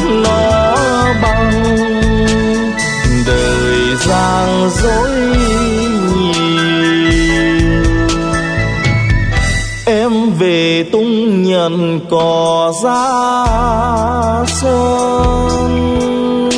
nó bằng đời gian dối nhiều. Em về tung nhận cỏ giá xuân,